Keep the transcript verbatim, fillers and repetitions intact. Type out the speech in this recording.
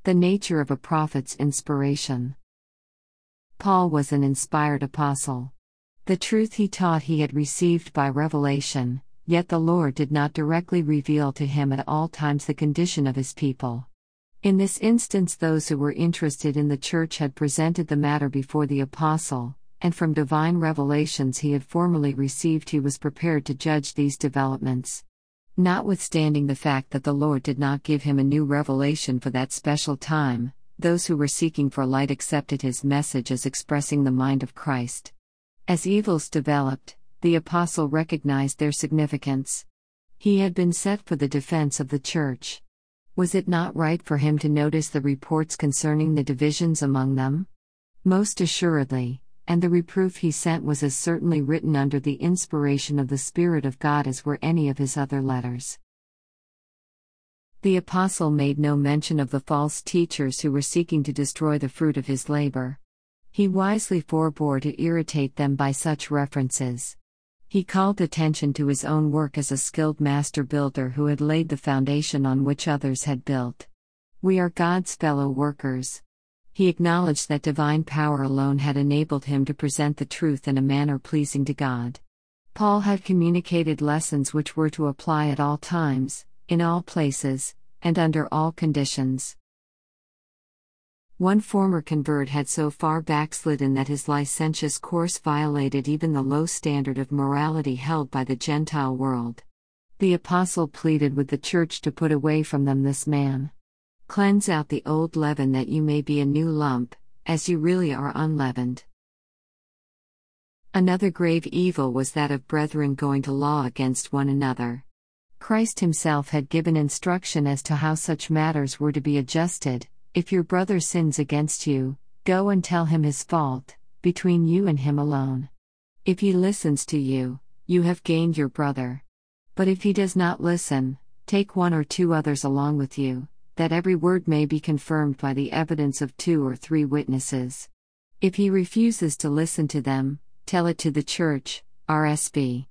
The nature of a prophet's inspiration. Paul was an inspired apostle. The truth he taught he had received by revelation, yet the Lord did not directly reveal to him at all times the condition of his people. In this instance, those who were interested in the church had presented the matter before the apostle, and from divine revelations he had formerly received, he was prepared to judge these developments. Notwithstanding the fact that the Lord did not give him a new revelation for that special time, those who were seeking for light accepted his message as expressing the mind of Christ. As evils developed, the apostle recognized their significance. He had been set for the defense of the church. Was it not right for him to notice the reports concerning the divisions among them? Most assuredly, and the reproof he sent was as certainly written under the inspiration of the Spirit of God as were any of his other letters. The apostle made no mention of the false teachers who were seeking to destroy the fruit of his labor. He wisely forbore to irritate them by such references. He called attention to his own work as a skilled master builder who had laid the foundation on which others had built. We are God's fellow workers. He acknowledged that divine power alone had enabled him to present the truth in a manner pleasing to God. Paul had communicated lessons which were to apply at all times, in all places, and under all conditions. One former convert had so far backslidden that his licentious course violated even the low standard of morality held by the Gentile world. The apostle pleaded with the church to put away from them this man. Cleanse out the old leaven that you may be a new lump, as you really are unleavened. Another grave evil was that of brethren going to law against one another. Christ himself had given instruction as to how such matters were to be adjusted. If your brother sins against you, go and tell him his fault, between you and him alone. If he listens to you, you have gained your brother. But if he does not listen, take one or two others along with you, that every word may be confirmed by the evidence of two or three witnesses. If he refuses to listen to them, tell it to the church, R S V.